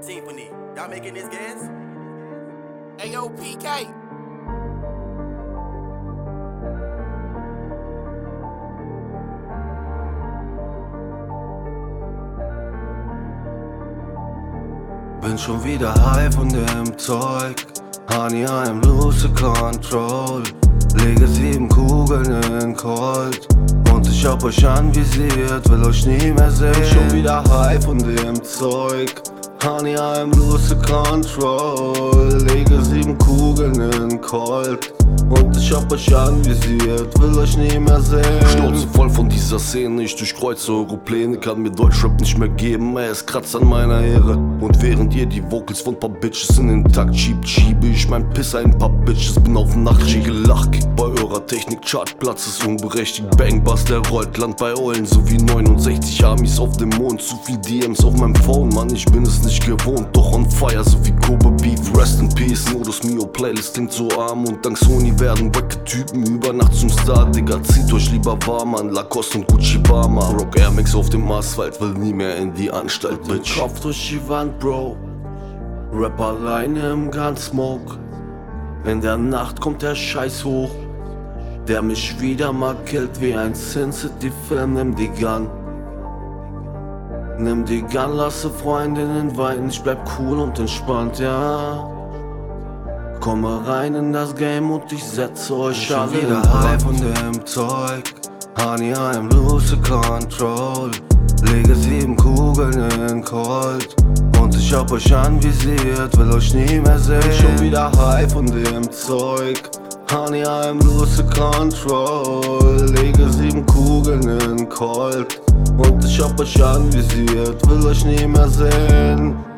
Symphony. Y'all making this gas? Hey, yo, PK. Bin schon wieder high von dem Zeug. Honey, I am lose control. Lege 7 Kugeln in Colt. Und ich hab euch anvisiert, will euch nie mehr sehen. Bin schon wieder high von dem Zeug. Honey, I am lose control. Lege 7 Kugeln in Colt. Und ich hab euch anvisiert, will euch nie mehr sehen. Schnauze voll von dieser Szene, ich durchkreuze eure Pläne. Kann mir Deutschrap nicht mehr geben, es kratzt an meiner Ehre. Und während ihr die Vocals von paar Bitches in den Takt schiebt, schiebe ich mein Piss ein paar Bitches. Bin auf Nacht-G gelacht, kick bei eurer Technik, Chartplatz ist unberechtigt. Bangbass, der rollt, Land bei Eulen, sowie 69 Amis auf dem Mond. Zu viel DMs auf meinem Phone, Mann, ich bin es nicht gewohnt. Doch on fire, so wie Kobe Beef, rest in peace. Modus Mio Playlist klingt so arm und dank Sony werden wacke Typen über Nacht zum Star, Digga, zieht euch lieber warm an, Lacoste und Gucci Barma. Broke Air Max auf dem Asphalt, will nie mehr in die Anstalt, Bitch. Kopf durch die Wand, Bro. Rap alleine im Gunsmoke. In der Nacht kommt der Scheiß hoch, der mich wieder mal killt wie ein Sin City Film. Nimm die Gun, nimm die Gun, lasse Freundinnen weinen. Ich bleib cool und entspannt, ja. Komme rein in das Game und ich setze euch alle wieder high von dem Zeug. Honey, I am lose control. Lege 7 Kugeln in Colt. Und ich hab euch anvisiert, will euch nie mehr sehen. Schon wieder high von dem Zeug. Honey, I am lose control. Lege 7 Kugeln in Colt. Und ich hab euch anvisiert, will euch nie mehr sehen.